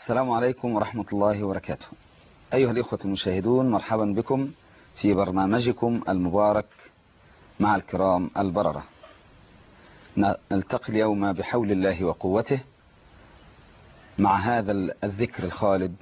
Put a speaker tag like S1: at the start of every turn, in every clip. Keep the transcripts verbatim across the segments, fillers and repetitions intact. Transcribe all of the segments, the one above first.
S1: السلام عليكم ورحمة الله وبركاته. أيها الإخوة المشاهدون، مرحبا بكم في برنامجكم المبارك مع الكرام البررة. نلتقي اليوم بحول الله وقوته مع هذا الذكر الخالد،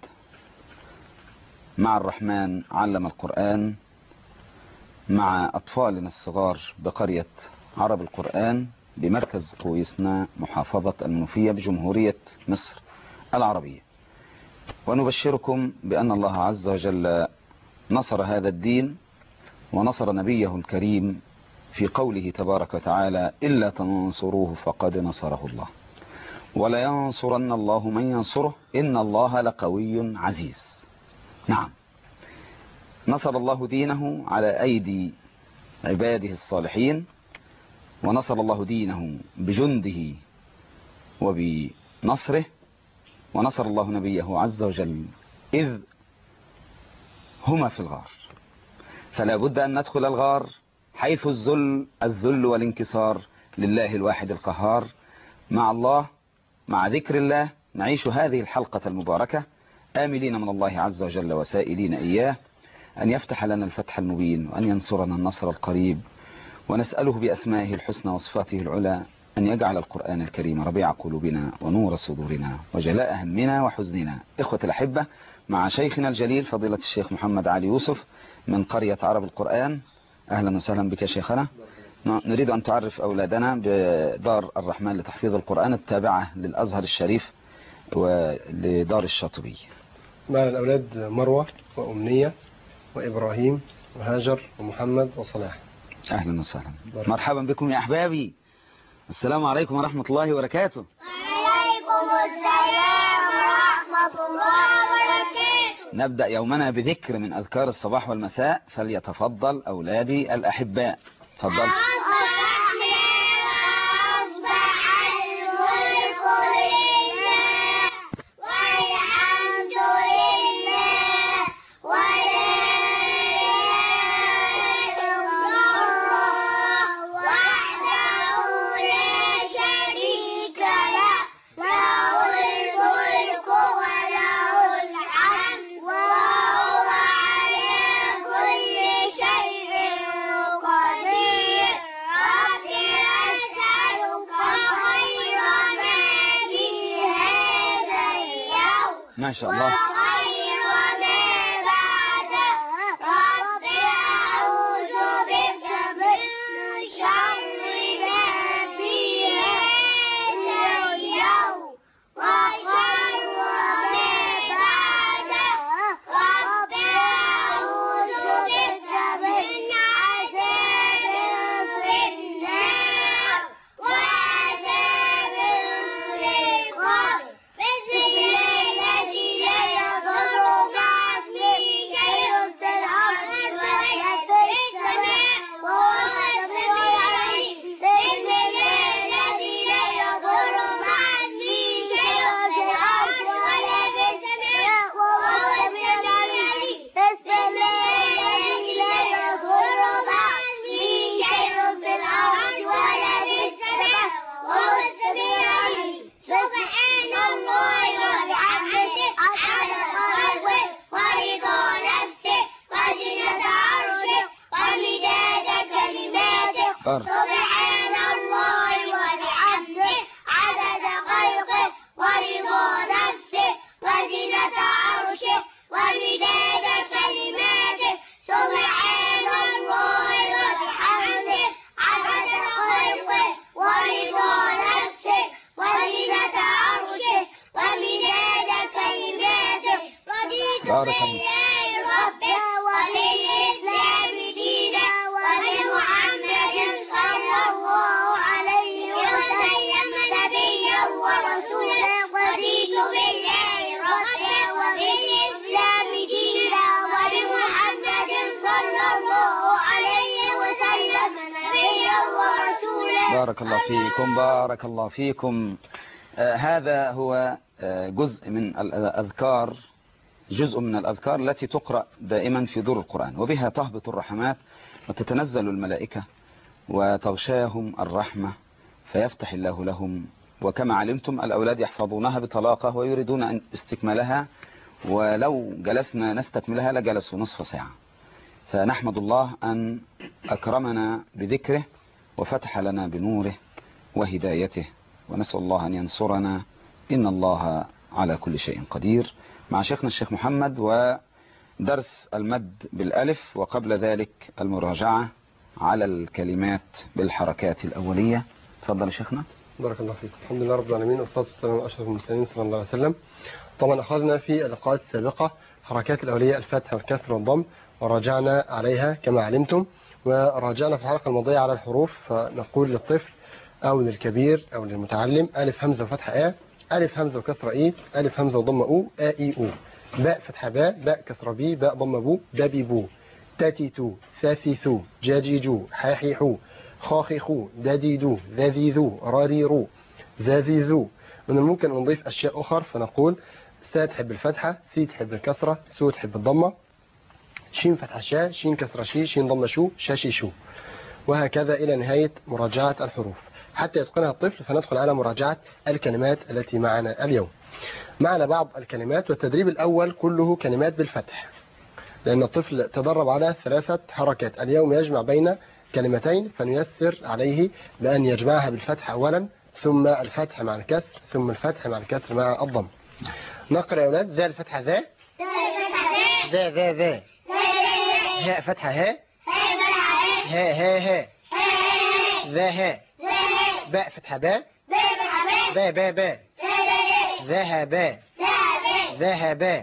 S1: مع الرحمن علم القرآن، مع أطفالنا الصغار بقرية عرب القرآن بمركز رويسنا محافظة المنوفية بجمهورية مصر العربية. ونبشركم بأن الله عز وجل نصر هذا الدين ونصر نبيه الكريم في قوله تبارك وتعالى: إلا تنصروه فقد نصره الله ولا ينصرن الله من ينصره إن الله لقوي عزيز. نعم، نصر الله دينه على أيدي عباده الصالحين، ونصر الله دينه بجنده وبنصره، ونصر الله نبيه عز وجل إذ هما في الغار. فلا بد أن ندخل الغار حيث الذل الذل والانكسار لله الواحد القهار. مع الله، مع ذكر الله، نعيش هذه الحلقة المباركة آملين من الله عز وجل وسائلين إياه أن يفتح لنا الفتح المبين وأن ينصرنا النصر القريب، ونسأله بأسمائه الحسنى وصفاته العلى أن يجعل القرآن الكريم ربيع قلوبنا ونور صدورنا وجلاء همنا وحزننا. إخوة الأحبة، مع شيخنا الجليل فضيلة الشيخ محمد علي يوسف من قرية عرب القرآن. أهلا وسهلا بك شيخنا. نريد أن تعرف أولادنا بدار الرحمن لتحفيظ القرآن التابعة للأزهر الشريف ولدار الشاطبي.
S2: مع الأولاد مروة وأمنية وإبراهيم وهاجر ومحمد وصلاح.
S1: أهلا وسهلا، مرحبا بكم يا أحبابي. السلام عليكم ورحمة الله وبركاته.
S3: وعليكم السلام ورحمة الله وبركاته.
S1: نبدأ يومنا بذكر من أذكار الصباح والمساء، فليتفضل أولادي الأحباء. تفضل. ما شاء الله.
S3: سبحان الله وبحمده عدد خلقه ورضا نفسه وزنة عرشه ومداد كلماته. سبحان الله وبحمده عدد خلقه ورضا نفسه وزنة عرشه ومداد كلماته. رضيت بالله ربا وبالإسلام دينا وبمحمد صلى الله عليه وسلم نبيا ورسولا. رضيت بالله ربا وبالإسلام دينا وبمحمد صلى الله عليه وسلم نبيا ورسولا.
S1: بارك الله فيكم، بارك الله فيكم. آه هذا هو آه جزء من الأذكار، جزء من الأذكار التي تقرأ دائما في دور القرآن، وبها تهبط الرحمات وتتنزل الملائكة وتغشاهم الرحمة، فيفتح الله لهم وكما علمتم الأولاد يحفظونها بطلاقة ويريدون أن استكمالها، ولو جلسنا نستكملها لجلسوا نصف ساعة. فنحمد الله أن أكرمنا بذكره وفتح لنا بنوره وهدايته، ونسأل الله أن ينصرنا، إن الله على كل شيء قدير. مع شيخنا الشيخ محمد ودرس المد بالألف، وقبل ذلك المراجعة على الكلمات بالحركات الأولية. تفضل شيخنا.
S2: بارك الله فيك. الحمد لله رب العالمين، والصلاة والسلام على أشرف المرسلين صلى الله عليه وسلم. طبعا أخذنا في اللقاءات السابقة حركات الأولية الفتح والكسر والضم، وراجعنا عليها كما علمتم، وراجعنا في الحلقة الماضية على الحروف. فنقول للطفل أو للكبير أو للمتعلم: ألف همزة وفتحة آ، ألف همزة وكسرة إي، ألف همزة وضمة أو، آ إي أو، باء فتحة باء، باء كسرة بي، باء ضمة بو، دابي بو، تاتي تو، ثاثي ثو، جاجي جو، حاحي حو، خاخي خو، دادي دو، ذاذي ذو، راري رو، زاذي زو. من الممكن أن نضيف أشياء أخرى، فنقول: سا تحب الفتحة، سي تحب الكسرة، سو تحب الضمة، شين فتحة شا، شين كسرة شي، شين ضمة شو، شاشي شو، وهكذا إلى نهاية مراجعة الحروف. حتى يتقنها الطفل فندخل على مراجعة الكلمات التي معنا اليوم. معنا بعض الكلمات، والتدريب الأول كله كلمات بالفتح، لأن الطفل تدرب على ثلاثة حركات. اليوم يجمع بين كلمتين، فنيسر عليه بأن يجمعها بالفتح أولا، ثم الفتح مع الكسر، ثم الفتح مع الكسر مع الضم. نقرأ يا أولاد: ذا الفتحة ذا، ذا ذا ذا، هاء فتحة ها، ها ها ها، ذا ها، باء فتحة باء، با با با، ذهب، ذهب،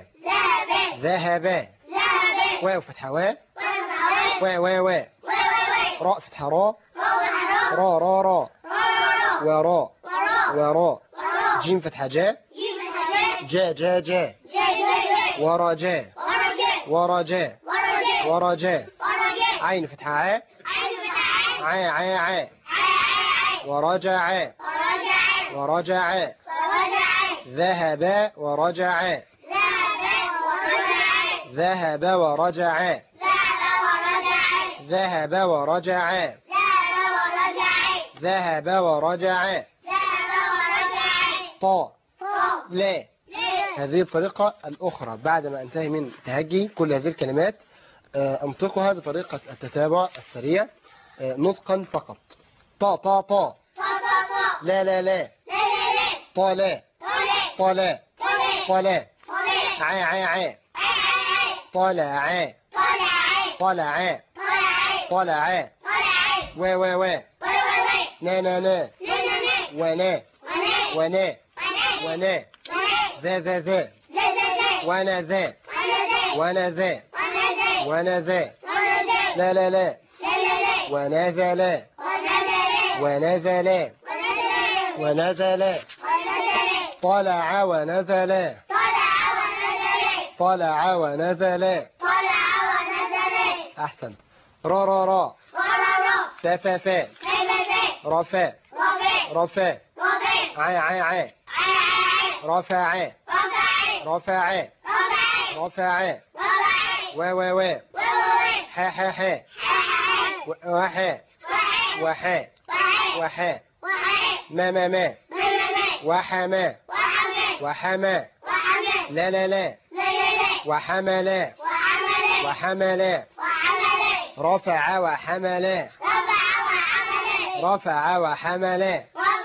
S2: ذهب، واو فتحة وا، وا وا وا، راء فتحة را، را را را، وراء وراء، جيم فتحة جا، جا جا جا، ورجا ورجا ورجا، عين فتحة ع، ع ع ع، ورجع ورجع، ذهب ورجع، ذهب ورجع، ذهب ورجع، ذهب ورجع، طا لا. هذه الطريقة الأخرى بعد ما انتهي من تهجي كل هذه الكلمات أنطقها بطريقة التتابع السريع نطقا فقط. طا طا طا، لا لا لا، طلا طلا طلا، عا عا عا، طلع طلع طلع، وا وا وا، نا نا نا، ونا ونا ونا، ذا ذا ذا، وانا ذا وانا ذا وانا ذا، لا لا لا، ونزل ونزل ونزل، طلع ونزل، طلع ونزل. أحسن. را را را، فا فا فا، رفا رفا، عا عا عا، رفع رفع رفع، وا وا وا، ح ح ح، وح وح وح، ما ما ما، وحما وحما، لا لا لا، وحملا وحملا، رفع وحملا، رفع وحملا،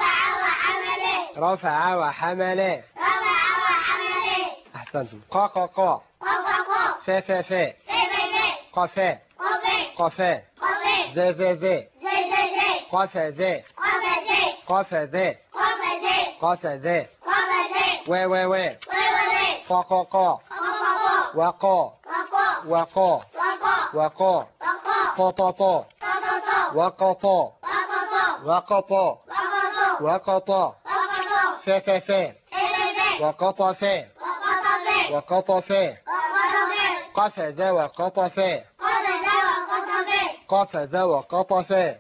S2: رفع وحملا. أحسنتم. قا قا قا، فا فا فا، قفا قفا، ذا ذا ذا، قفا ذا قفا ذا قفا ذا، وا وا وا، قا قا قا، وقا وقا وقا، طا طا طا، وقطا وقطا وقطا، فا فا فا، وقطفا وقطفا، قفز وقطفا، قفز وقطفا،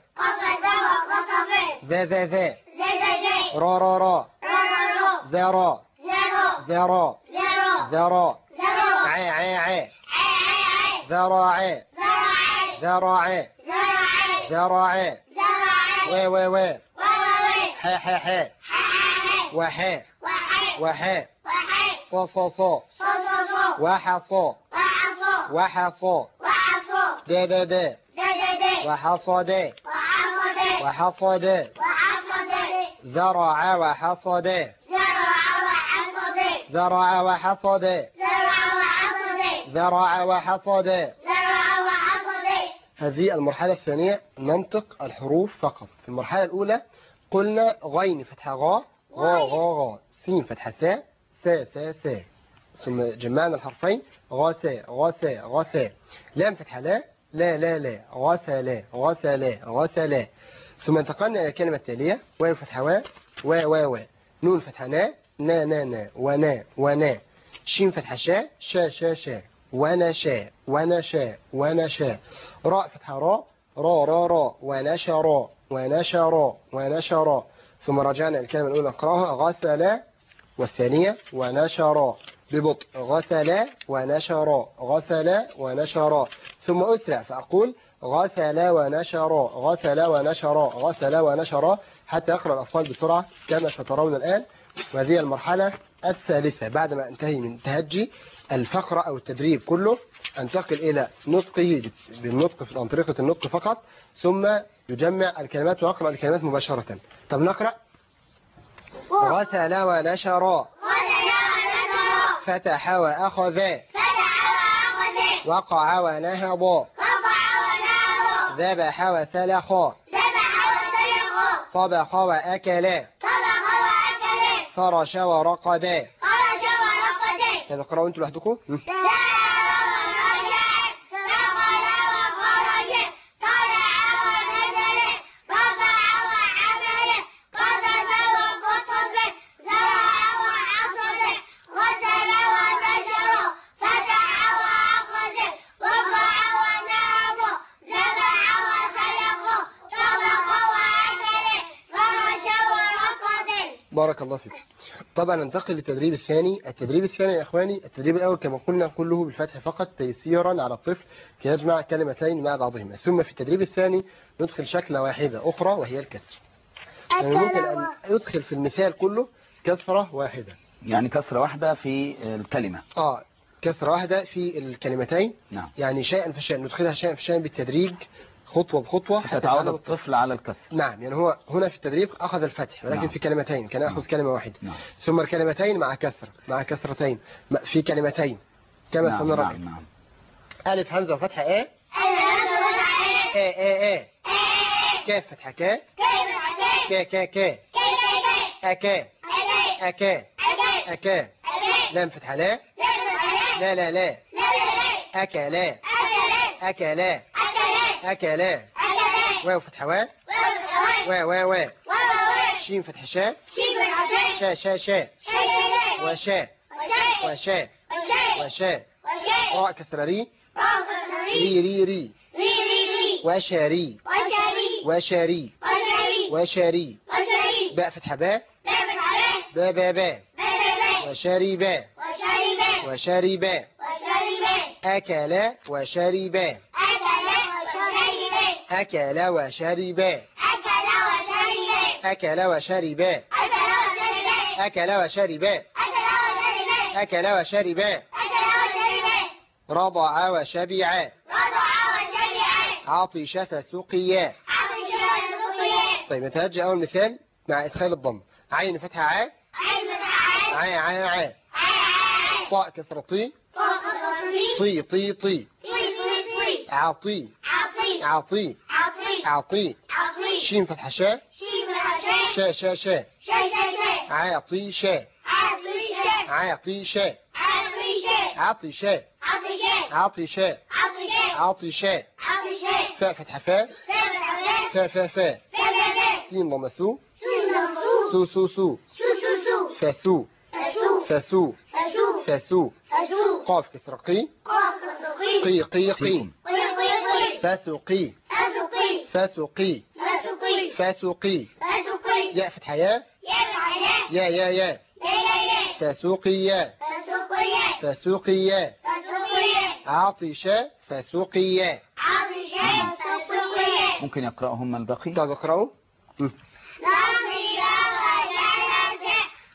S2: ذا ذا ذا، را را را، ذرا ذرا ذرا، عا عا عا، ذراع ذراع ذراع، وا وا وا، ح ح ح، وحاء
S3: وحاء
S2: وحاء
S3: وحاء
S2: صا صا صا
S3: صا صا صا
S2: وحا صا
S3: وحصا
S2: وحا صا
S3: وحصا
S2: دا دا دا
S3: دا دا دا
S2: وحصا دا
S3: وحصد
S2: وحصد
S3: وحصد
S2: زرع وحصد
S3: زرع وحصد
S2: زرع وحصد
S3: زرع وحصد
S2: زرع وحصد
S3: زرع وحصد.
S2: هذه المرحلة الثانية ننطق الحروف فقط. في المرحلة الأولى قلنا غين فتحة غا غا غا غا، سين فتحة سا سا سا سا، ثم جمعنا الحرفين غاسا غاسا غاسا، لام فتحة لا لا لا لا غاسا لا غاسا لا غاسا لا، ثم انتقلنا إلى الكلمة التالية واو فتحة وا وا وا وا، نون فتحة نا نا نا نا ونا ونا، شين فتحة شا شا شا شا، وانا شا وانا شا وانا شا، راء فتحة را را را را ونشر ونشر ونشر، ثم رجعنا الكلمة الأولى نقرأها غسل، والثانية ونشر ببطء غسل ونشر غسل ونشر، ثم أسرع فأقول غسل ونشر غسل ونشر غسل ونشر حتى يقرأ الأطفال بسرعة كما سترون الآن. وهذه المرحلة الثالثة بعدما انتهي من تهجي الفقرة أو التدريب كله، انتقل إلى نطقه بالنطق عن طريقة النطق فقط، ثم يجمع الكلمات ويقرأ الكلمات مباشرة. طب نقرأ غسل ونشر فتح وأخذ وقع ونهض ذبح وسلخ طبخ وأكل فرش ورقد. طب اقرأوا انتوا لوحدكم. بارك الله فيك. طبعا ننتقل للتدريب الثاني. التدريب الثاني يا اخواني، التدريب الاول كما قلنا كله بالفتح فقط تيسيرا على الطفل كي يجمع كلمتين مع بعضهما، ثم في التدريب الثاني ندخل شكلة واحدة اخرى وهي الكسر. يعني ممكن ان يدخل في المثال كله كسرة واحدة،
S1: يعني كسرة واحدة في الكلمة.
S2: اه كسرة واحدة في الكلمتين.
S1: نعم.
S2: يعني شيئا فشيئا ندخلها شيئا فشيئا بالتدريج خطوة بخطوة
S1: حتى يتعود الطفل على الكسر.
S2: نعم، يعني هو هنا في التدريب أخذ الفتح ولكن
S1: نعم.
S2: في كلمتين كان يأخذ
S1: نعم.
S2: كلمة واحدة.
S1: نعم.
S2: ثم الكلمتين مع كسر مع كسرتين في كلمتين كما
S1: نعم.
S2: سنرى.
S1: نعم. نعم.
S2: ألف همزة وفتحة إيه إيه إيه إيه، كاف فتحة كا كا كا كا أكا أكا أكا، لام فتحة لا لا لا لا أكا لا أكا لا أكا لا، واو فتحة وا وا وا وا، شين فتحة شا شا شا شا وشا وشا وشا، راء كسر ري ري ري ري وشاري وشاري وشاري، باء فتحة باء با با با وشاري با وشاري با، أكل وشرب أكل وشرب أكل وشرب أكل وشرب أكل وشرب رضع وشبع عطش فسقيا. طيب نتهجى أول مثال مع إدخال الضم. عين فتحة ع ع ع ع، طاء كسر طي طي طي طي، عطي عطي عطي، شين فتحة شا شا شا شا، عاطي شا عاطي شا عطي شا عطي شا عطي شا، فاء فتحة فاء فا فا فا، سين ضم سو سو سو سو فسو فسو فسو، قاف كسر قي قي قي قي، فسقي فسقي فسقي، ياء فتحة يا يا يا يا، فسقيا فسقيا، عطش فسقيا.
S1: ممكن يقرأهم الباقي؟
S2: طب اقرأوا.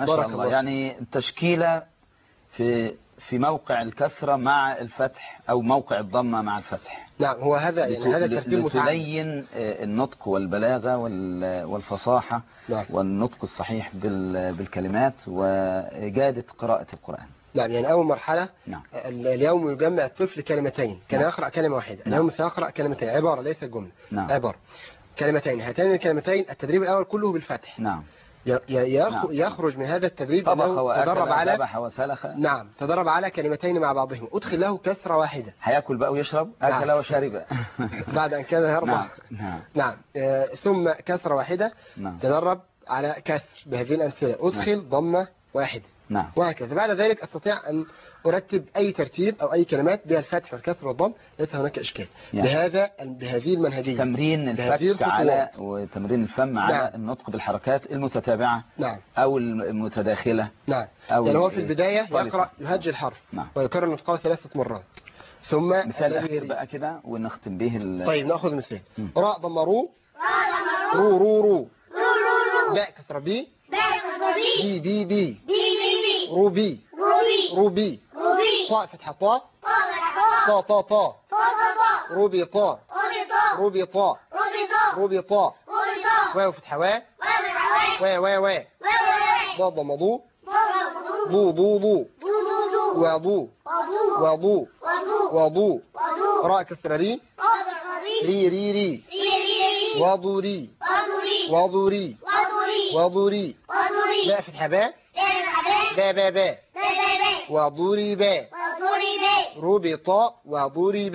S1: شاء
S2: بارك
S1: الله.
S2: الله.
S1: يعني التشكيلة في في موقع الكسرة مع الفتح أو موقع الضمة مع الفتح.
S2: نعم، هو هذا يعني هذا ترتيب متعمد.
S1: لتبين النطق والبلاغة والفصاحة
S2: نعم.
S1: والنطق الصحيح بالكلمات وإجادة قراءة القرآن.
S2: نعم، يعني أول مرحلة.
S1: نعم.
S2: اليوم يجمع الطفل كلمتين، كان
S1: نعم.
S2: يقرأ كلمة واحدة.
S1: نعم.
S2: اليوم سيقرأ كلمتين، عبارة ليس جملة.
S1: نعم.
S2: عبارة كلمتين. هاتين الكلمتين التدريب الأول كله بالفتح.
S1: نعم.
S2: نعم. يخرج من هذا التدريب أنه تدرب على
S1: ذبح وسلخ.
S2: نعم، تدرب على كلمتين مع بعضهم. أدخل له كسرة واحدة.
S1: هياكل بقى ويشرب. أكل
S2: نعم.
S1: وشرب.
S2: بعد أن كان يرضع.
S1: نعم. نعم.
S2: نعم. آه ثم كسرة واحدة.
S1: نعم.
S2: تدرب على كسر بهذه الأمثلة. أدخل نعم. ضمة واحدة.
S1: نعم.
S2: وهكذا. بعد ذلك أستطيع أن أرتب أي ترتيب أو أي كلمات بها الفتح والكسر والضم، ليس هناك إشكال. يعني بهذا بهذه المنهجية.
S1: تمرين الفتح على وتمرين الفم على نعم. النطق بالحركات المتتابعة.
S2: نعم. أو
S1: المتداخلة.
S2: نعم. يعني هو في البداية يقرأ يهجي الحرف.
S1: نعم.
S2: ويكرر نطقه ثلاثة مرات. ثم
S1: مثال أخير بقى كده ونختم به ال...
S2: طيب نأخذ مثال. راء ضم رو. رو رو رو. باء كسر بي. بي بي بي. روبي. روبي. طاء فتحة طاء. طاء طاء طاء. روبي طاء. روبي طاء. روبي طاء. واو فتحة وا. وا وا وا. ضاد ضم ضو. ضو ضو ضو. وضو. وضو. وضو. راء كسر ري. ري ري ري. وضوري. وضوري. وضوري. باء فتحة باء. باء باء باء. وضوري باء. ربط وضرب.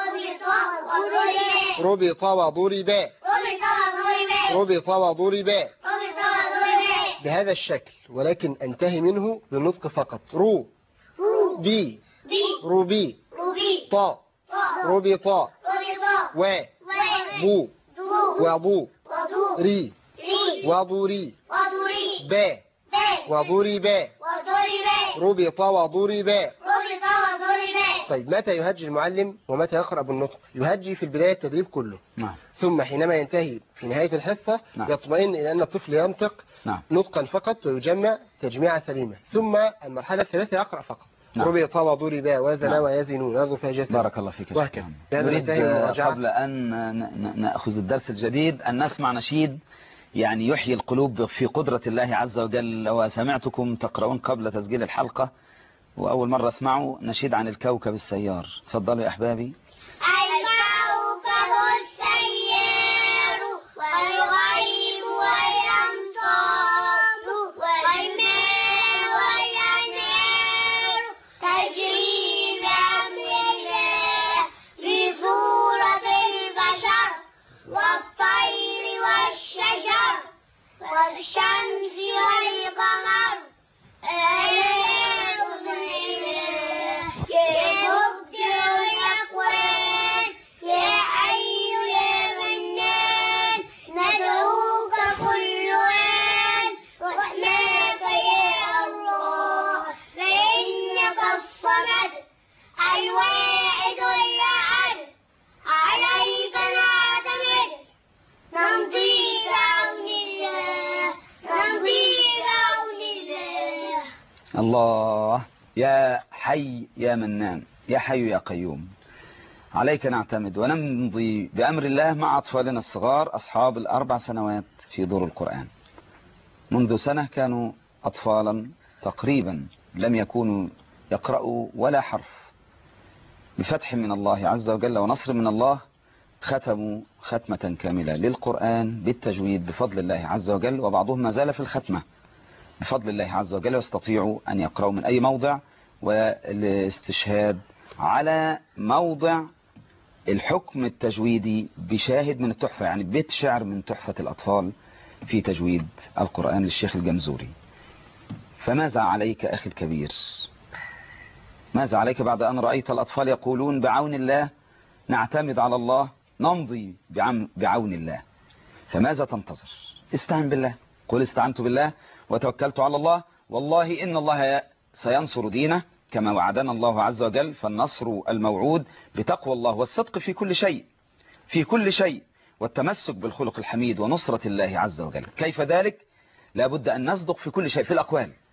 S2: ربط وضرب. ربط وضرب. بهذا الشكل، ولكن انتهي منه بالنطق فقط. رو بي. روبي. طا. ربط. و بو. وضو. ري. وضري. با. وضرب. ربط وضرب. طيب متى يهجي المعلم ومتى يقرأ بالنطق؟ يهجي في البداية التدريب كله.
S1: نعم.
S2: ثم حينما ينتهي في نهاية الحصة
S1: نعم.
S2: يطمئن إلى أن الطفل ينطق
S1: نعم.
S2: نطقا فقط ويجمع تجميعة سليمة. ثم المرحلة الثالثة يقرأ فقط.
S1: نعم.
S2: ربط وضرب وزن
S1: نعم.
S2: ويزن نذف جسد.
S1: بارك الله فيك.
S2: وهكذا.
S1: نريد قبل أن نأخذ الدرس الجديد أن نسمع نشيد يعني يحيي القلوب في قدرة الله عز وجل. وسمعتكم تقرؤون قبل تسجيل الحلقة وأول مرة اسمعوا نشيد عن الكوكب السيار. تفضلوا يا أحبابي.
S3: الكوكب السيار والغيب والأمطار والماء والأنهار تجري بأمر الله في صورة البشر والطير والشجر والشمس والقمر الواحد الأحد عليك نعتمد نمضي بعون الله نمضي بعون الله.
S1: الله يا حي يا منان يا حي يا قيوم عليك نعتمد ونمضي بأمر الله مع أطفالنا الصغار أصحاب الأربع سنوات في دور القرآن. منذ سنة كانوا أطفالا تقريبا لم يكونوا يقرأوا ولا حرف. بفتح من الله عز وجل ونصر من الله ختموا ختمة كاملة للقرآن بالتجويد بفضل الله عز وجل. وبعضهم ما زال في الختمة بفضل الله عز وجل يستطيعوا أن يقرأوا من أي موضع. والاستشهاد على موضع الحكم التجويدي بشاهد من التحفة، يعني بيت شعر من تحفة الأطفال في تجويد القرآن للشيخ الجمزوري. فماذا عليك أخي الكبير؟ ماذا عليك بعد أن رأيت الأطفال يقولون بعون الله نعتمد على الله نمضي بعون الله؟ فماذا تنتظر؟ استعن بالله. قل استعنت بالله وتوكلت على الله والله إن الله سينصر دينه كما وعدنا الله عز وجل. فالنصر الموعود بتقوى الله والصدق في كل شيء في كل شيء والتمسك بالخلق الحميد ونصرة الله عز وجل. كيف ذلك؟ لابد أن نصدق في كل شيء في الأقوال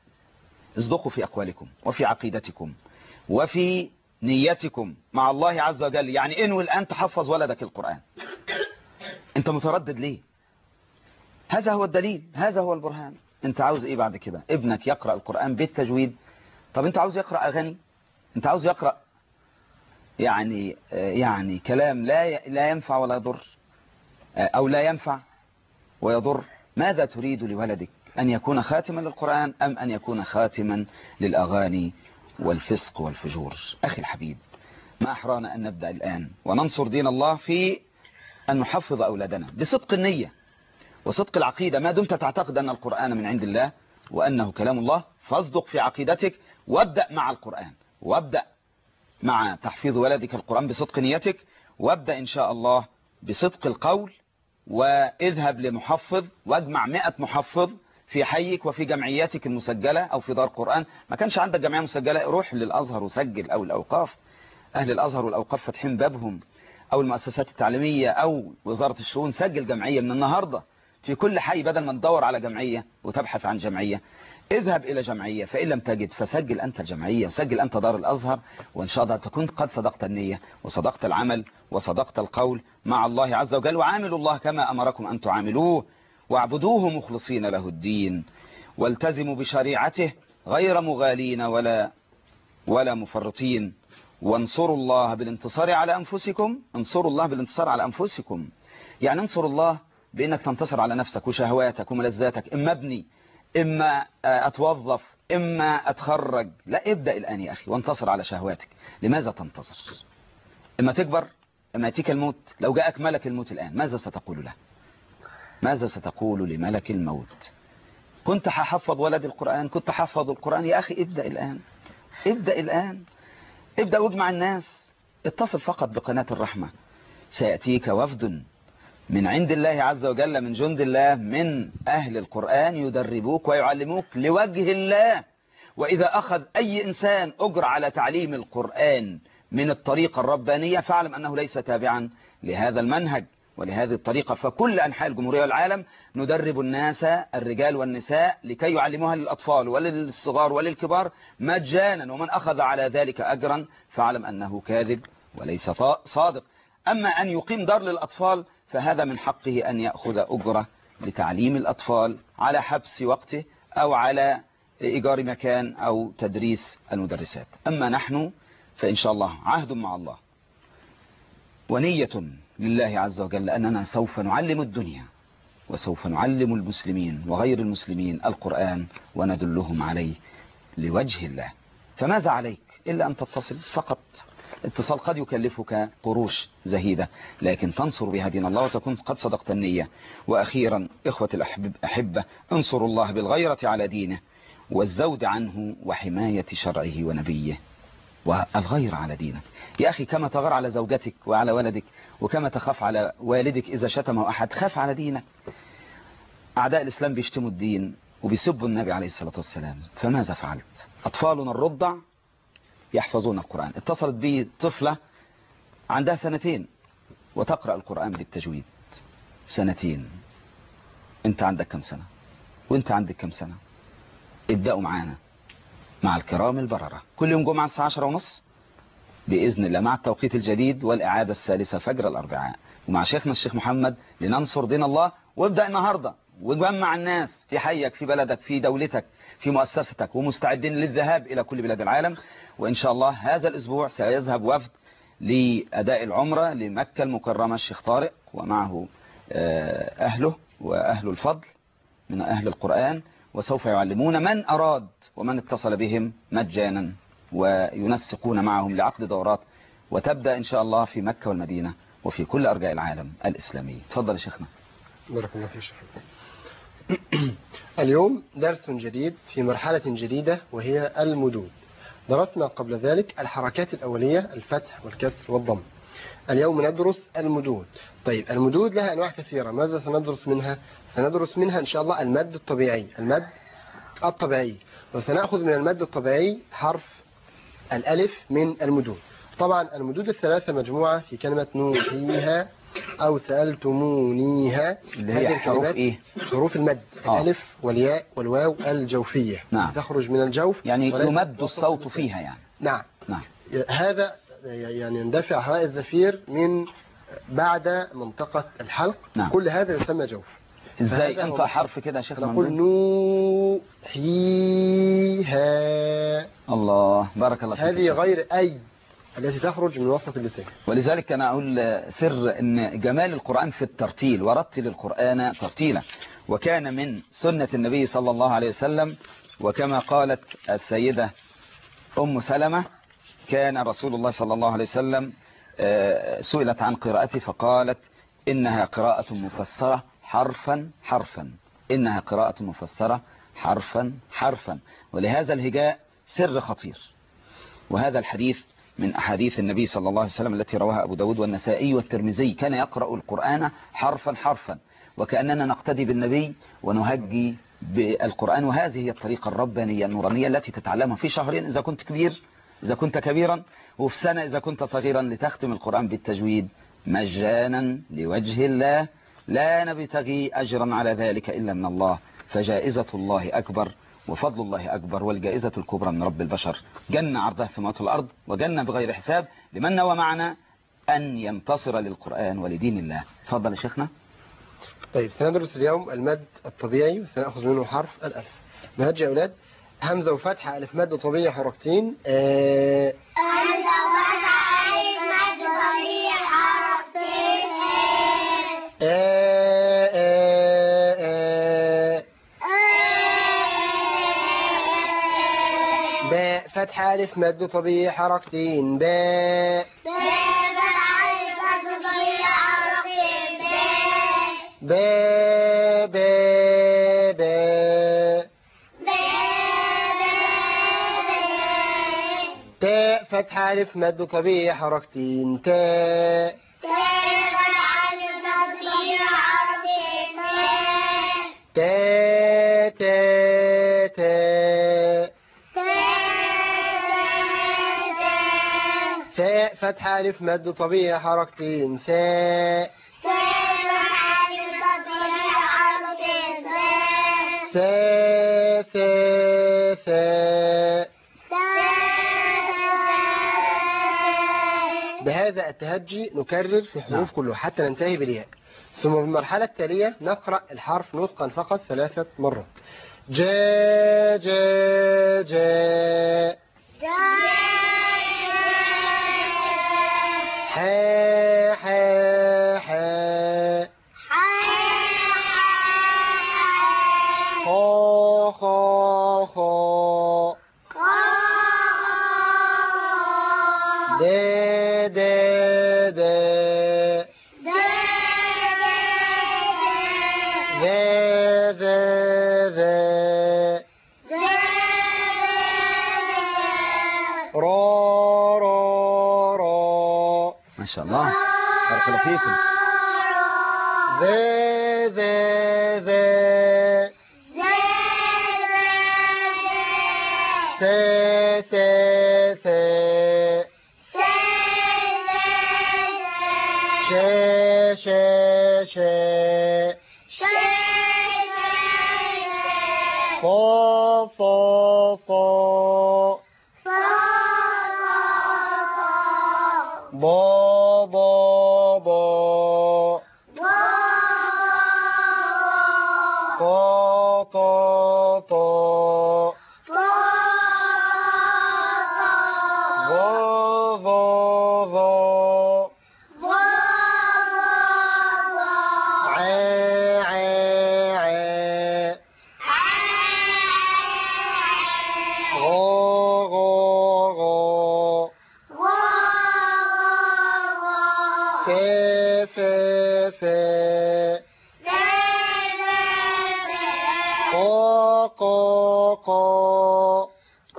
S1: اصدقوا في أقوالكم وفي عقيدتكم وفي نيتكم مع الله عز وجل. يعني انوي الآن تحفظ ولدك القرآن، انت متردد ليه؟ هذا هو الدليل، هذا هو البرهان. انت عاوز ايه بعد كده؟ ابنك يقرأ القرآن بالتجويد. طب انت عاوز يقرأ أغاني؟ انت عاوز يقرأ يعني يعني كلام لا لا ينفع ولا يضر، أو لا ينفع ويضر؟ ماذا تريد لولدك؟ أن يكون خاتما للقرآن أم أن يكون خاتما للأغاني والفسق والفجور؟ أخي الحبيب، ما أحرانا أن نبدأ الآن وننصر دين الله في أن نحفظ أولادنا بصدق النية وصدق العقيدة. ما دمت تعتقد أن القرآن من عند الله وأنه كلام الله، فاصدق في عقيدتك وابدأ مع القرآن، وابدأ مع تحفيظ ولدك القرآن بصدق نيتك، وابدأ إن شاء الله بصدق القول، واذهب لمحفظ واجمع مئة محفظ في حيك وفي جمعياتك المسجلة أو في دار قرآن. ما كانش عندك جمعية مسجلة، روح للأزهر وسجل، أو الأوقاف. أهل الأزهر والأوقاف فاتحين بابهم، أو المؤسسات التعليمية أو وزارة الشؤون. سجل جمعية من النهاردة في كل حي، بدل ما تدور على جمعية وتبحث عن جمعية. اذهب إلى جمعية، فإن لم تجد فسجل أنت الجمعية، سجل أنت دار الأزهر، وإن شاء الله تكون قد صدقت النية وصدقت العمل وصدقت القول مع الله عز وجل. وعاملوا الله كما أمركم أن تعاملوه، واعبدوه مخلصين له الدين، والتزموا بشريعته غير مغالين ولا ولا مفرطين. وانصروا الله بالانتصار على أنفسكم. انصروا الله بالانتصار على أنفسكم، يعني انصر الله بأنك تنتصر على نفسك وشهواتك وملذاتك. إما ابني، إما أتوظف، إما أتخرج. لا، ابدأ الآن يا أخي وانتصر على شهواتك. لماذا تنتصر؟ إما تكبر، إما يأتيك الموت. لو جاءك ملك الموت الآن، ماذا ستقول له؟ ماذا ستقول لملك الموت؟ كنت ححفظ ولد القرآن، كنت حفظ القرآن. يا أخي ابدأ الآن، ابدأ الآن، ابدأ واجمع الناس. اتصل فقط بقناة الرحمة، سيأتيك وفد من عند الله عز وجل، من جند الله، من أهل القرآن، يدربوك ويعلموك لوجه الله. وإذا أخذ أي إنسان أجر على تعليم القرآن من الطريقة الربانية، فاعلم أنه ليس تابعا لهذا المنهج ولهذه الطريقة. فكل أنحاء الجمهورية والعالم ندرب الناس، الرجال والنساء، لكي يعلموها للأطفال وللصغار وللكبار مجانا. ومن أخذ على ذلك أجرا فاعلم أنه كاذب وليس صادق. أما أن يقيم دار للأطفال، فهذا من حقه أن يأخذ أجرة لتعليم الأطفال على حبس وقته أو على إيجار مكان أو تدريس المدرسات. أما نحن فإن شاء الله عهد مع الله ونية لله عز وجل أننا سوف نعلم الدنيا وسوف نعلم المسلمين وغير المسلمين القرآن وندلهم عليه لوجه الله. فماذا عليك إلا أن تتصل فقط. اتصال قد يكلفك قروش زهيدة، لكن تنصر بها دين الله وتكون قد صدقت النية. وأخيرا إخوة الأحبة، انصروا الله بالغيرة على دينه والزود عنه وحماية شرعه ونبيه. والغير على دينك يا أخي، كما تغار على زوجتك وعلى ولدك، وكما تخاف على والدك إذا شتمه أحد، خاف على دينك. أعداء الإسلام بيشتموا الدين وبيسبوا النبي عليه الصلاة والسلام، فماذا فعلت؟ أطفالنا الرضع يحفظون القرآن. اتصلت بي طفلة عندها سنتين وتقرأ القرآن بالتجويد. سنتين. انت عندك كم سنة؟ وانت عندك كم سنة؟ ابدأوا معانا مع الكرام البررة كل يوم جمعة الساعة عشرة ونص بإذن الله، مع التوقيت الجديد والإعادة الثالثة فجر الأربعاء، ومع شيخنا الشيخ محمد لننصر دين الله. وابدأ النهاردة وجمع الناس في حيك، في بلدك، في دولتك، في مؤسستك، ومستعدين للذهاب إلى كل بلاد العالم. وإن شاء الله هذا الأسبوع سيذهب وفد لأداء العمرة لمكة المكرمة الشيخ طارق، ومعه أهله وأهل الفضل من أهل القرآن، وسوف يعلمون من أراد ومن اتصل بهم مجانا، وينسقون معهم لعقد دورات، وتبدأ إن شاء الله في مكة والمدينة وفي كل أرجاء العالم الإسلامي. تفضل يا شيخنا.
S2: بارك الله فيك. اليوم درس جديد في مرحلة جديدة وهي المدود. درسنا قبل ذلك الحركات الأولية، الفتح والكسر والضم. اليوم ندرس المدود. طيب المدود لها أنواع كثيرة، ماذا سندرس منها؟ سندرس منها إن شاء الله المد الطبيعي، المد الطبيعي، وسنأخذ من المد الطبيعي حرف الألف من المدود. طبعا المدود الثلاثة مجموعة في كلمة نوحيها أو سألتمونيها.
S1: اللي هي
S2: هذه
S1: حروف
S2: الكلمات
S1: إيه؟
S2: حروف المد،
S1: آه.
S2: الألف والياء والواو الجوفية.
S1: نعم.
S2: تخرج من الجوف
S1: يعني
S2: وليست
S1: يمد
S2: وسط
S1: الصوت
S2: اللسان.
S1: فيها يعني.
S2: نعم.
S1: نعم.
S2: هذا يعني يندفع هواء الزفير من بعد منطقة الحلق.
S1: نعم.
S2: كل هذا يسمى جوف.
S1: ازاي
S2: فهذا هو
S1: انت حرف كده يا شيخ
S2: نقول
S1: ممدوح؟
S2: نوحيها.
S1: الله بارك الله فيك.
S2: هذه غير أي التي تخرج من وسط اللسان.
S1: ولذلك أنا أقول سر أن جمال القرآن في الترتيل، ورتل القرآن ترتيلا، وكان من سنة النبي صلى الله عليه وسلم. وكما قالت السيدة أم سلمة كان رسول الله صلى الله عليه وسلم سئلت عن قراءته فقالت إنها قراءة مفسرة حرفا حرفا، إنها قراءة مفسرة حرفا حرفا. ولهذا الهجاء سر خطير. وهذا الحديث من أحاديث النبي صلى الله عليه وسلم التي رواها أبو داود والنسائي والترمذي، كان يقرأ القرآن حرفا حرفا، وكأننا نقتدي بالنبي ونهجي بالقرآن. وهذه هي الطريقة الربانية النورانية التي تتعلمها في شهرين إذا كنت كبير، إذا كنت كبيرا، وفي سنة إذا كنت صغيرا، لتختم القرآن بالتجويد مجانا لوجه الله، لا نبتغي أجرا على ذلك إلا من الله، فجائزة الله أكبر وفضل الله أكبر، والجائزة الكبرى من رب البشر، جنة عرضها السماوات والأرض، وجنة بغير حساب لمن نوى معنا أن ينتصر للقرآن ولدين الله. تفضل يا شيخنا.
S2: طيب سندرس اليوم المد الطبيعي وسنأخذ منه حرف الألف. نهج يا أولاد. همزة وفتحة ألف مد طبيعي حركتين. آه
S3: همزة وفتحة ألف مد طبيعي حركتين.
S2: آه آه آه
S3: آه
S2: باء فتحة ألف مد طبيعي حركتين. باء باء باء باء تاء فتحة ألف مد طبيعي حركتين. تاء تاء تاء تاء ثاء فتحة ألف مد طبيعي حركتين. ثاء ثاء ثاء ثاء. بهذا التهجي نكرر في الحروف كلها حتى ننتهي بالياء، ثم في المرحلة التالية نقرأ الحرف نطقا فقط ثلاثة مرات. جا جا جا حا حا حا خا خا خا دا دا دا ذا ذا ذا را را را.
S1: ما شاء الله بارك الله فيكم.
S2: ذا ذا ذا ثا ثا ثا شا شا شا صا صا صا ضا ضا ضا طا طا طا ظا ظا ظا عا عا عا غا غا غا فا فا فا قا قا قا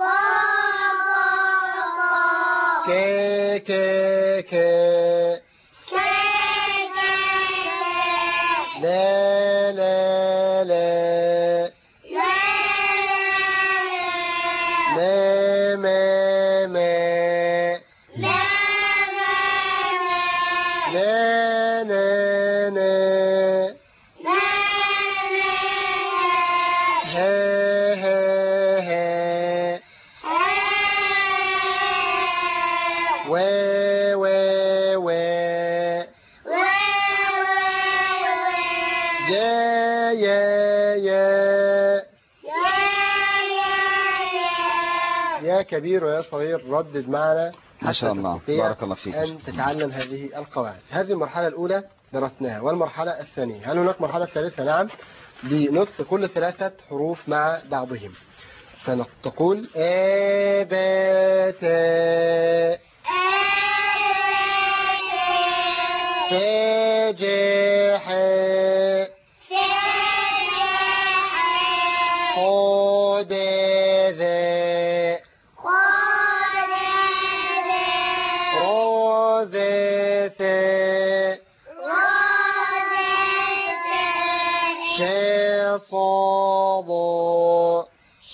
S2: كا كا كا لا لا لا ما ما ما لا لا و و و يا يا يا يا كبير ويا صغير ردد معنا
S1: ما شاء
S2: حتى
S1: الله.
S2: تستطيع
S1: بارك الله فيك.
S2: أن تتعلم هذه القواعد. هذه المرحلة الأولى درسناها. والمرحلة الثانية، هل هناك مرحلة ثالثة؟ نعم، بنطق كل ثلاثة حروف مع بعضهم. فنقول آباتا فاجحا قدذا رزثا شصادا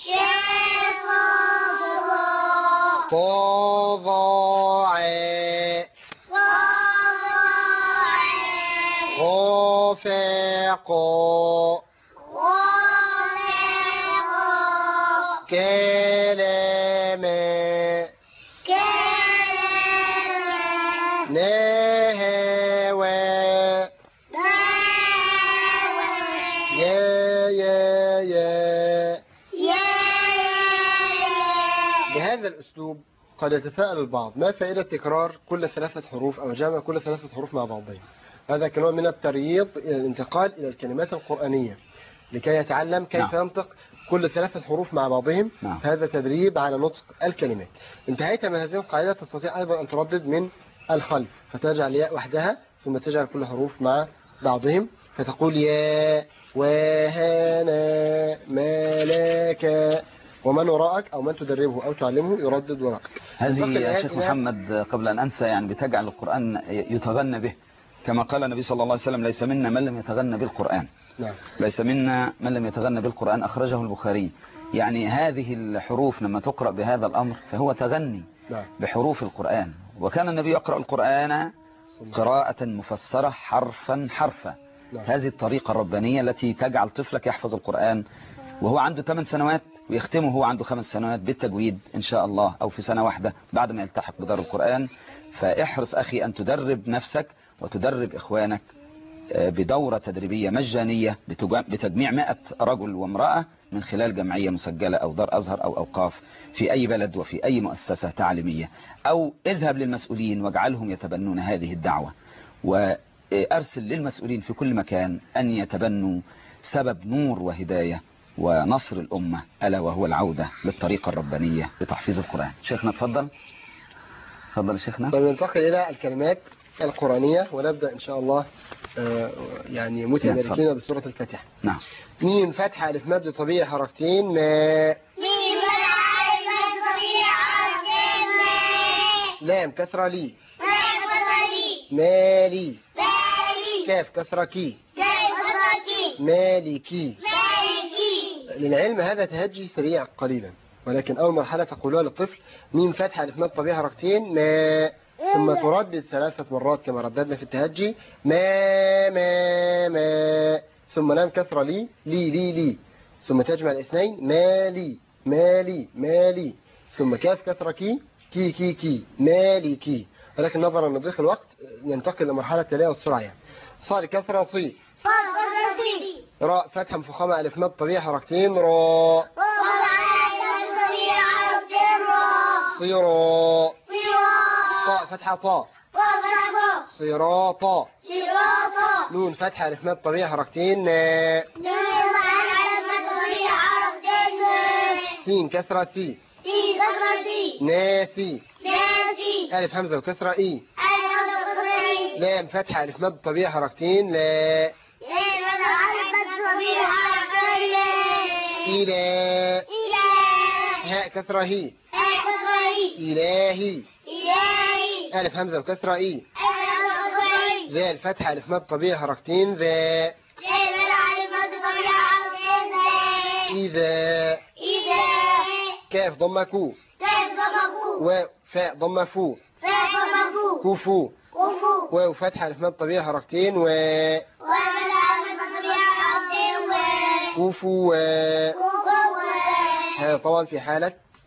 S2: طضعا غفقا كلاما نهوى يا يا يا. بهذا الأسلوب قد يتساءل البعض، ما فائدة تكرار كل ثلاثة حروف أو جمع كل ثلاثة حروف مع بعضهم؟ هذا كنوع من الترييض إلى الانتقال إلى الكلمات القرآنية لكي يتعلم كيف
S1: نعم.
S2: ينطق كل ثلاثة حروف مع بعضهم.
S1: نعم.
S2: هذا تدريب على نطق الكلمات. انتهيت من هذه القاعدة، تستطيع أيضا أن تردد من الخلف، فتجعل ياء وحدها ثم تجعل كل حروف مع بعضهم، فتقول يا وهنا ملاك، ومن وراءك أو من تدربه أو تعلمه يردد وراءك.
S1: هذه يا شيخ محمد قبل أن أنسى يعني بتجعل القرآن يتغنى به، كما قال النبي صلى الله عليه وسلم ليس منا من لم يتغنى بالقرآن.
S2: نعم.
S1: ليس منا من لم يتغنى بالقرآن، أخرجه البخاري. يعني هذه الحروف لما تقرأ بهذا الأمر فهو تغني
S2: نعم.
S1: بحروف القرآن. وكان النبي يقرأ القرآن قراءة مفسرة حرفا حرفا.
S2: نعم.
S1: هذه الطريقة الربانية التي تجعل طفلك يحفظ القرآن وهو عنده ثمان سنوات ويختمه هو عنده خمس سنوات بالتجويد إن شاء الله، أو في سنة واحدة بعد ما يلتحق بدار القرآن. فاحرص أخي أن تدرب نفسك وتدرب إخوانك بدورة تدريبية مجانية بتجميع مئة رجل وامرأة من خلال جمعية مسجلة أو دار أزهر أو أوقاف في أي بلد وفي أي مؤسسة تعليمية، أو اذهب للمسؤولين واجعلهم يتبنون هذه الدعوة، وأرسل للمسؤولين في كل مكان أن يتبنوا سبب نور وهداية ونصر الأمة، ألا وهو العودة للطريقة الربانية لتحفيظ القرآن. شيخنا تفضل. تفضل يا شيخنا.
S2: طيب ننتقل إلى الكلمات القرآنية ونبدأ إن شاء الله يعني متباركين بسورة الفاتحة.
S1: نعم.
S2: ميم فتحة ألف مد طبيعي حركتين ما.
S3: ميم فتحة ألف مد طبيعي حركتين ما.
S2: لام كسرة لي.
S3: لام كسرة لي.
S2: مالي.
S3: مالي.
S2: كاف كسرة كي.
S3: كاف كسرة كي.
S2: مالكي.
S3: مالكي.
S2: للعلم هذا تهجي سريع قليلا، ولكن أول مرحلة تقولها للطفل ميم فتحة ألف مد طبيعي حركتين ما، ثم تردد ثلاثة مرات كما رددنا في التهجي ما ما ما، ثم لام كسرة لي لي لي لي، ثم تجمع الاثنين مالي مالي مالي، ثم كاف كسرة كي كي كي كي مالي كي. ولكن نظرا لضيق الوقت ننتقل لمرحلة التالية والسرعة. يعني صاد كسرة صي.
S3: صاد كسرة صي.
S2: راء فتحة مفخمة ألف مد طبيعي حركتين راء. صيرا. طاء فتحة طاء. صراطا.
S3: صراطا.
S2: نون فتحة ألف مد طبيعي حركتين نا. سين كسرة سي.
S3: سي كسرة سي.
S2: ناسي.
S3: ناسي.
S2: ألف همزة وكسرة إي.
S3: ألف همزة وكسرة إي.
S2: لام فتحة ألف مد طبيعي حركتين لا.
S3: لام فتحة ألف مد طبيعي حركتين لا.
S2: إلى.
S3: إلى.
S2: هاء كسرة هي.
S3: هاء كسرة هي.
S2: إلهي.
S3: إلهي.
S2: ألف همزة وكسرة إي.
S3: ألف همزة وكسرة إي.
S2: ذال فتحة ألف مد طبيعي حركتين ذا.
S3: ذال فتحة ألف مد طبيعي حركتين ذا.
S2: إذا.
S3: إذا.
S2: كاف ضمة كو.
S3: كاف ضمة كو.
S2: وفاء ضمة فو.
S3: فاء ضمة فو.
S2: كوفو.
S3: كوفو.
S2: واو فتحة ألف مد طبيعي حركتين و.
S3: وفتحة ألف مد طبيعي حركتين و.
S2: كوفو و.
S3: كوفو.
S2: هذا طبعا في حالة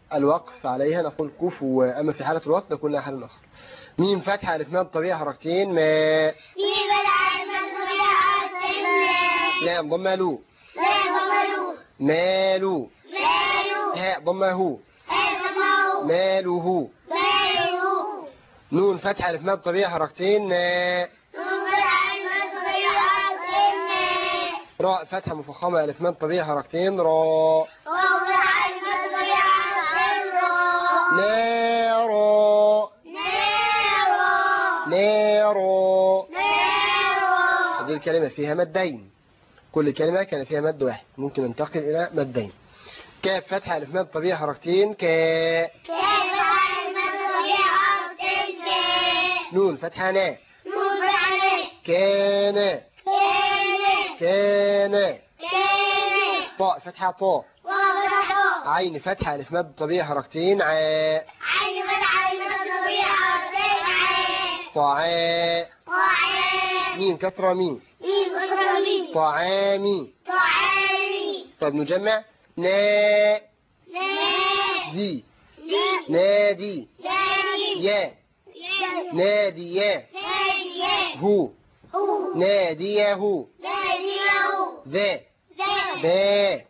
S2: الوقف عليها نقول كفوا، أما في حالة الوقف نقول لها حال آخر. ميم فتحة ألف ماد طبيعة حركتين ما.
S3: ميم فتحة ألف ماد طبيعة حركتين ما.
S2: لام ضمة لو.
S3: لام ضمة لو.
S2: مالو.
S3: مالو.
S2: هاء ضمة هو.
S3: هاء ضمة هو.
S2: ماله.
S3: ماله.
S2: نون فتحة ألف ماد طبيعة حركتين نا.
S3: نون فتحة ألف ماد طبيعة حركتين نا.
S2: راء فتحة مفخمة ألف ماد طبيعة حركتين را.
S3: واو فتحة ألف ماد طبيعة حركتين را.
S2: نارا.
S3: نارا.
S2: نارا.
S3: نارا.
S2: هذه الكلمة فيها مدين، كل كلمة كان فيها مد واحد، ممكن ننتقل إلى مدين. كاف فتحة ألف ماد طبيعة حركتين كا.
S3: كاف فتحة ألف ماد طبيعة حركتين كا.
S2: نون فتحة نا.
S3: نون فتحة نا.
S2: كان.
S3: كان.
S2: كان.
S3: كان.
S2: طاء فتحة طاء.
S3: واو فتحة طاء.
S2: عين فتحة ألف ماد طبيعة حركتين عا.
S3: عين فتحة ألف ماد طبيعة حركتين عا.
S2: طعا.
S3: طعام.
S2: ميم كسرة ميم.
S3: ميم كسرة ميم.
S2: طعامي.
S3: طعامي.
S2: طب نجمع نا.
S3: نادي.
S2: دي. نادي.
S3: نادي.
S2: يا. نادي يا.
S3: نادي.
S2: هو.
S3: هو.
S2: ناديه.
S3: ناديه.
S2: ذا.
S3: ذا.
S2: با.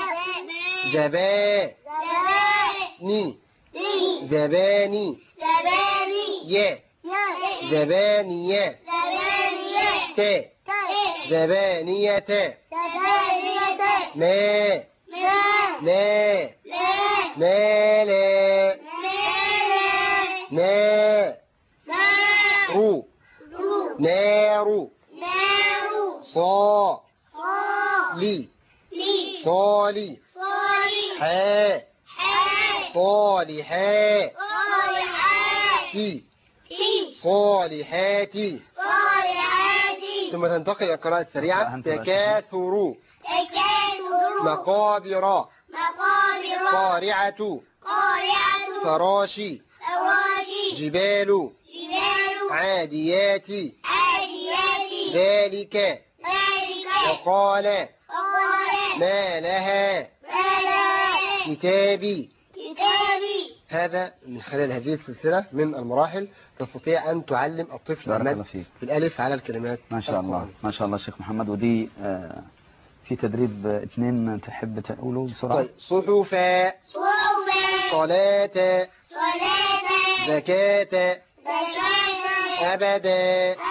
S2: زبا. ني. زباني.
S3: زباني.
S2: يا. زبانية.
S3: زبانية.
S2: تا. زبانية.
S3: زبانية.
S2: ما.
S3: ما.
S2: لا.
S3: لا.
S2: ما لا.
S3: مالا.
S2: نا.
S3: نار.
S2: رو.
S3: رو.
S2: نار.
S3: نار.
S2: صا.
S3: صا.
S2: لي.
S3: لي.
S2: صالي.
S3: صالح.
S2: حا.
S3: حا.
S2: صالحا.
S3: صالحات.
S2: في.
S3: في.
S2: صالحات.
S3: صالحات.
S2: ثم تنتقل إلى القراءة السريعة. تكاثر.
S3: تكاثر.
S2: مقابر.
S3: مقابر.
S2: قارعة.
S3: قارعة.
S2: فراشي.
S3: فراشي.
S2: جبال.
S3: جبال.
S2: عاديات.
S3: عاديات.
S2: ذلك.
S3: ذلك.
S2: وقال.
S3: وقال.
S2: ما لها.
S3: ما لها.
S2: كتابي.
S3: كتابي.
S2: هذا من خلال هذه السلسلة من المراحل تستطيع أن تعلم الطفل
S1: بارك الله
S2: المد
S1: فيك.
S2: في الألف على الكلمات.
S1: ما شاء الله
S2: القرآنية.
S1: ما شاء الله شيخ محمد. ودي آه، في تدريب آه، اثنين تحب تقوله بسرعة؟
S2: طيب صحفا.
S3: صوما.
S2: صلاة.
S3: صلاة.
S2: زكاة.
S3: زكاة.
S2: أبدا.
S3: أبدا.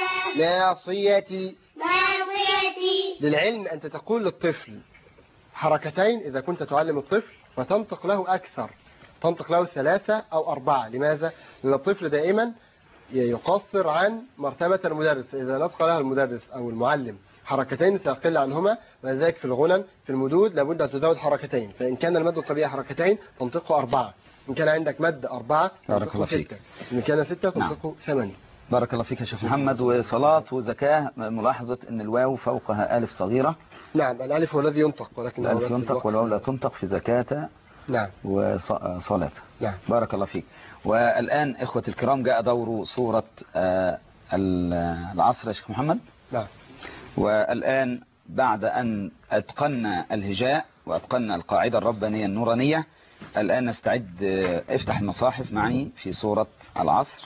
S2: ناصية.
S3: ناصية.
S2: للعلم أنت تقول للطفل حركتين إذا كنت تعلم الطفل، فتنطق له أكثر، تنطق له ثلاثة أو أربعة. لماذا؟ لأن الطفل دائما يقصر عن مرتبة المدرس، إذا نطق له المدرس أو المعلم حركتين سيقل عنهما، ولذلك في الغنن في المدود لابد أن تزود حركتين، فإن كان المد الطبيعي حركتين تنطقه أربعة، إن كان عندك مد أربعة
S1: بارك الله
S2: تنطقه
S1: فيك.
S2: ستة، إن كان ستة
S1: نعم.
S2: تنطقه ثمانية.
S1: بارك الله فيك يا شيخ محمد. وصلاة وزكاة، ملاحظة أن الواو فوقها ألف صغيرة.
S2: نعم الألف هو الذي ينطق، ولكن
S1: الألف ينطق والواو لا تنطق في زكاة
S2: نعم
S1: وصلاة.
S2: نعم.
S1: بارك الله فيك. والآن إخوة الكرام جاء دور سورة آه، العصر يا شيخ محمد.
S2: نعم.
S1: والآن بعد أن أتقنا الهجاء وأتقنا القاعدة الربانية النورانية، الآن نستعد. آه، افتح المصاحف معي في سورة العصر.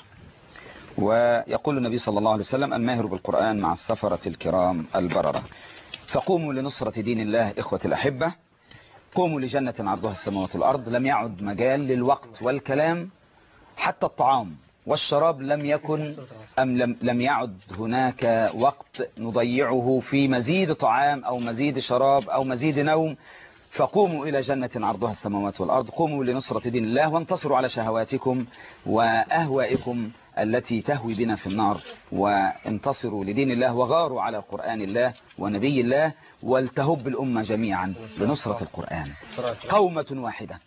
S1: ويقول النبي صلى الله عليه وسلم: الماهر بالقرآن مع السفرة الكرام البررة. فقوموا لنصرة دين الله إخوة الأحبة، قوموا لجنة عرضها السماوات والأرض. لم يعد مجال للوقت والكلام، حتى الطعام والشراب لم يكن أم لم, لم يعد هناك وقت نضيعه في مزيد طعام أو مزيد شراب أو مزيد نوم. فقوموا إلى جنة عرضها السماوات والأرض، قوموا لنصرة دين الله وانتصروا على شهواتكم وأهوائكم التي تهوي بنا في النار، وانتصروا لدين الله وغاروا على قرآن الله ونبي الله، ولتهب الأمة جميعا لنصرة القرآن. قومة واحدة،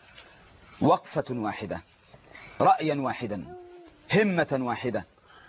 S1: وقفة واحدة، رأيا واحدا، همة واحدة،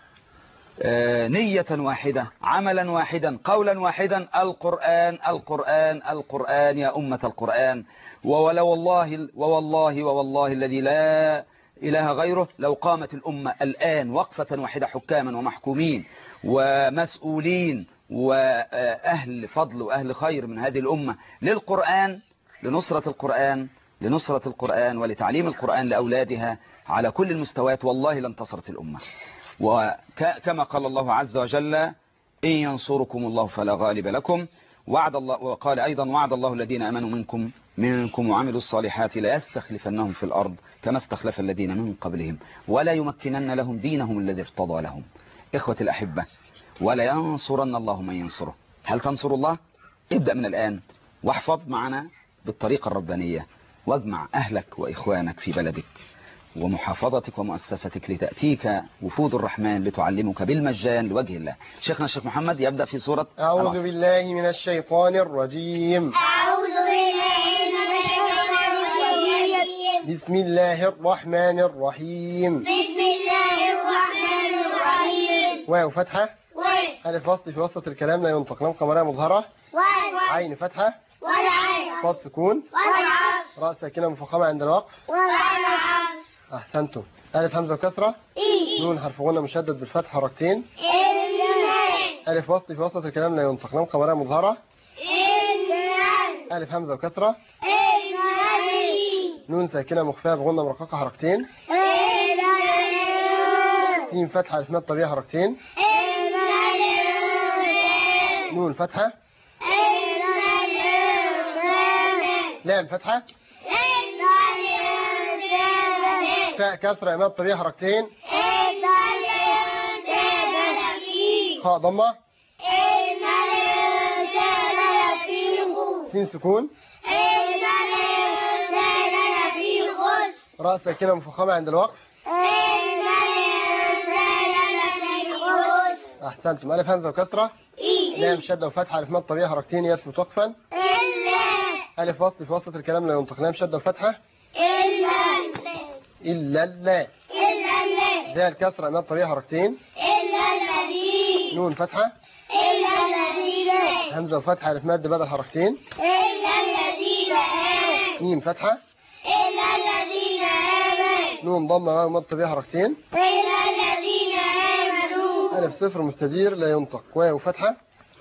S1: نية واحدة، عملا واحدا، قولا واحدا. القرآن القرآن القرآن يا أمة القرآن. وولو والله ووالله ووالله الذي لا إله غيره لو قامت الأمة الآن وقفة واحدة، حكاما ومحكومين ومسؤولين وأهل فضل وأهل خير من هذه الأمة للقرآن، لنصرة القرآن، لنصرة القرآن ولتعليم القرآن لأولادها على كل المستويات، والله لانتصرت الأمة. وكما قال الله عز وجل: إن ينصركم الله فلا غالب لكم، وعد الله. وقال أيضا: وعد الله الذين آمنوا منكم منكم وعملوا الصالحات لا يستخلفنهم في الأرض كما استخلف الذين من قبلهم ولا يمكنن لهم دينهم الذي ارتضى لهم. إخوة الأحبة، ولا ينصرن الله من ينصره. هل تنصر الله؟ ابدأ من الآن واحفظ معنا بالطريقة الربانية، واجمع أهلك وإخوانك في بلدك ومحافظتك ومؤسستك لتأتيك وفود الرحمن لتعلمك بالمجان لوجه الله. شيخنا الشيخ محمد يبدأ في سورة
S2: أعوذ
S1: العصر.
S2: بالله من الشيطان الرجيم.
S3: أعوذ بالله من الشيطان الرجيم.
S2: بسم الله الرحمن الرحيم.
S3: بسم الله الرحمن الرحيم.
S2: واو فتحة.
S3: و
S2: ألف وصل في وسط الكلام لا ينطق. لام قمرية مظهرة.
S3: و
S2: عين فتحة.
S3: والعين
S2: صاد سكون.
S3: والعصر
S2: راء ساكنة مفخمة عند الوقف.
S3: والعصر.
S2: أحسنتم. ألف همزة وكسرة.
S3: إي
S2: نون حرف غنة مشدد بالفتح حركتين.
S3: إن
S2: ألف وصل في وسط الكلام لا ينطق. لام قمرية مظهرة.
S3: إن
S2: ألف همزة وكسرة.
S3: إنني
S2: نون ساكنة مخفية بغنة مرققة حركتين.
S3: إنني
S2: سين فتحة ألف ماد طبيعي حركتين.
S3: إنني
S2: نون فتحة. لام فتحة. فاء كسرة إمام طبيعي حركتين. خاء ضمة. سين سكون. راء ساكنة مفخمة عند الوقف. أحسنتم. ألف همزة وكسرة. لام شدة وفتحة ألف ماد طبيعي حركتين يثبت وقفا. ألف وصل في وسط الكلام لا ينطق. لام شدة وفتحة. إلا لا. ذال كسرة إمام طبيعي حركتين. نون فتحة. همزة وفتحة ألف ماد بدل حركتين. ميم فتحة. نون ضمة واو ماد طبيعي حركتين. ألف صفر مستدير لا ينطق. واو فتحة.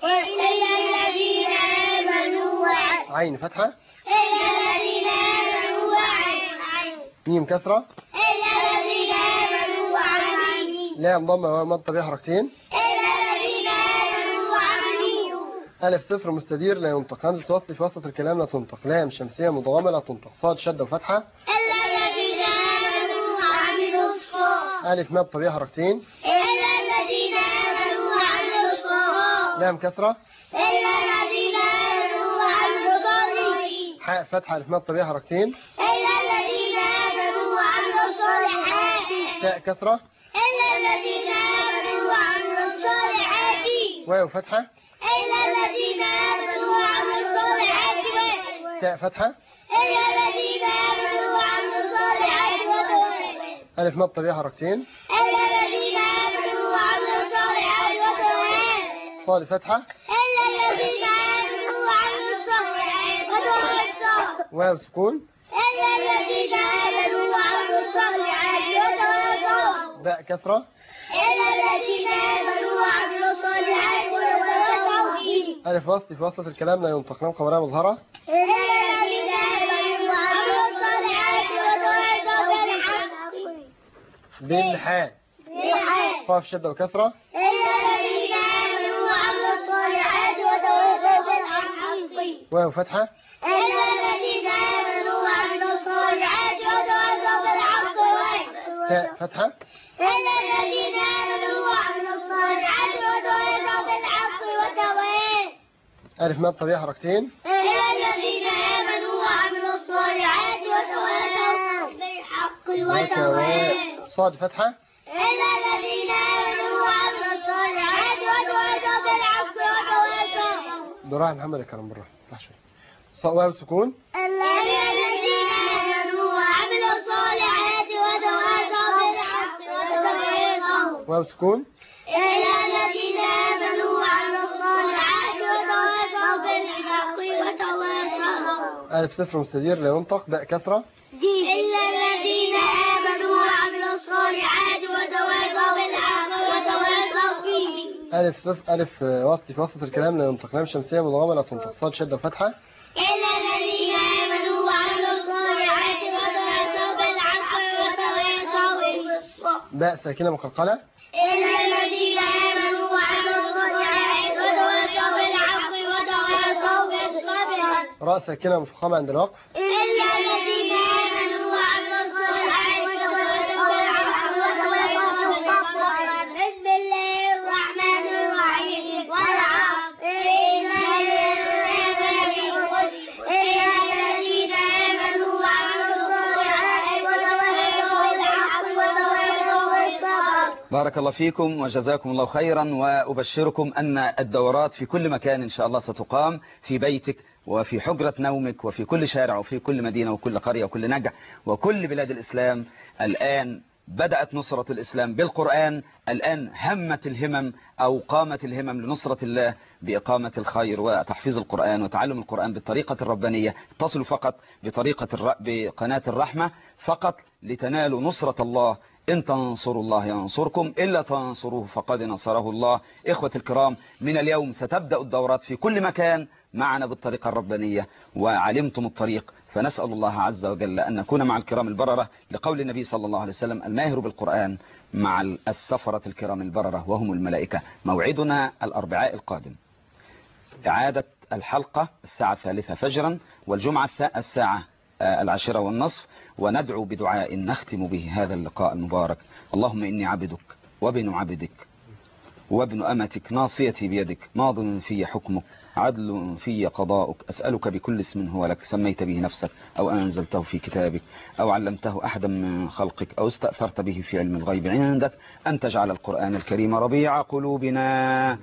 S2: عين فتحة. ميم كسرة. لام ضمة واو ماد طبيعي حركتين. ألف صفر مستدير لا ينطق. همزة وصل في وسط الكلام لا تنطق. لام شمسية مضغمة لا تنطق. صاد شدة وفتحة. ألف ماد طبيعي حركتين. لام كسرة. حاء فتحة ألف ماد طبيعي حركتين. تاء كسرة. واو فتحة. تاء فتحة. ألف ماد طبيعي حركتين. صاد فتحة. واو سكون. باء كسرة. ألف وصل في وسط الكلام لا ينطق. لام قمرية مظهرة. بالحاء. قاف شدة وكسرة. واو فتحة. تاء فتحة. ألف ماد طبيعي حركتين. وتواصوا. صاد فتحة. براحة محمد الكرم براحة. صاد واو سكون.
S3: الذين آمنوا وعملوا الصالحات وتواصوا بالحق وتواصوا.
S2: واو سكون.
S3: الذين آمنوا وعملوا الصالحات وتواصوا بالحق وتواصوا.
S2: ألف صفر مستدير لا ينطق. باء كسرة.
S3: إلا الذين آمنوا وعملوا الصالحات وتواصوا بالحق وتواصوا به.
S2: ألف صفر ألف وسط في وسط الكلام لا ينطق. لام شمسية مضغمة لا تنطق. صاد شدة وفتحة.
S3: إلا الذين آمنوا وعملوا الصالحات
S2: باء ساكنة مقلقلة.
S3: إن الذين آمنوا وعملوا الصالحات وتواصوا بالحق وتواصوا بالصبر.
S2: راء ساكنة مفخمة عند الوقف.
S3: إن الذين آمنوا وعملوا الصالحات وتواصوا بالحق وتواصوا بالصبر. بسم الله الرحمن الرحيم. والعصر إن الإنسان لفي خسر إلا الذين آمنوا وعملوا الصالحات وتواصوا بالحق وتواصوا بالصبر.
S1: بارك الله فيكم وجزاكم الله خيرا، وأبشركم أن الدورات في كل مكان إن شاء الله ستقام، في بيتك وفي حجرة نومك وفي كل شارع وفي كل مدينة وكل قرية وكل نجع وكل بلاد الإسلام. الآن بدأت نصرة الإسلام بالقرآن، الآن همت الهمم أو قامت الهمم لنصرة الله بإقامة الخير وتحفيظ القرآن وتعلم القرآن بالطريقة الربانية. اتصلوا فقط بطريقة الر... بقناة الرحمة فقط لتنالوا نصرة الله. إن تنصروا الله ينصركم، إلا تنصروه فقد نصره الله. إخوة الكرام، من اليوم ستبدأ الدورات في كل مكان معنا بالطريقة الربانية، وعلمتم الطريق، فنسأل الله عز وجل أن نكون مع الكرام البررة، لقول النبي صلى الله عليه وسلم: الماهر بالقرآن مع السفرة الكرام البررة وهم الملائكة. موعدنا الأربعاء القادم، إعادة الحلقة الساعة الثالثة فجرا، والجمعة الساعة العاشرة والنصف، وندعو بدعاء نختم به هذا اللقاء المبارك. اللهم إني عبدك وابن عبدك وابن أمتك، ناصيتي بيدك، ماض في حكمك، عدل في قضاؤك. أسألك بكل اسم هو لك سميت به نفسك أو أنزلته في كتابك أو علمته أحدا من خلقك أو استأثرت به في علم الغيب عندك، أن تجعل القرآن الكريم ربيع قلوبنا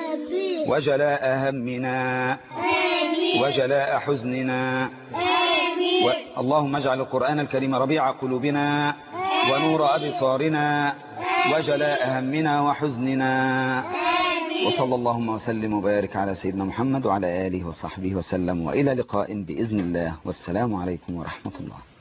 S1: وجلاء همنا وجلاء حزننا. و... اللهم اجعل القرآن الكريم ربيع قلوبنا ونور أبصارنا وجلاء همنا وحزننا. وصلى اللهم وسلم وبارك على سيدنا محمد وعلى آله وصحبه وسلم، وإلى لقاء بإذن الله، والسلام عليكم ورحمة الله.